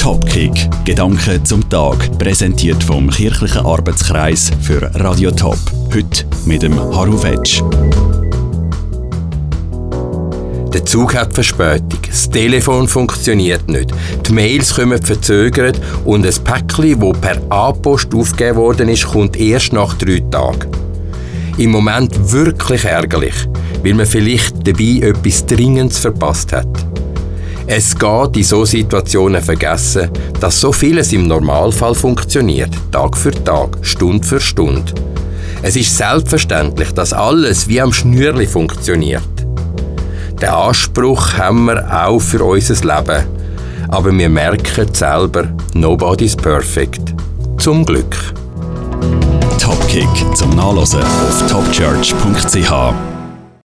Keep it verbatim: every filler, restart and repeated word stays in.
Topkick. Gedanken zum Tag. Präsentiert vom Kirchlichen Arbeitskreis für Radio Top. Heute mit dem Haru Vetsch. Der Zug hat Verspätung, das Telefon funktioniert nicht, die Mails kommen verzögert und ein Päckchen, das per A-Post aufgegeben worden ist, kommt erst nach drei Tagen. Im Moment wirklich ärgerlich, weil man vielleicht dabei etwas Dringendes verpasst hat. Es geht in solchen Situationen vergessen, dass so vieles im Normalfall funktioniert, Tag für Tag, Stunde für Stunde. Es ist selbstverständlich, dass alles wie am Schnürli funktioniert. Den Anspruch haben wir auch für unser Leben. Aber wir merken selber, nobody's perfect. Zum Glück. Topkick zum Nachlesen auf topchurch punkt c h.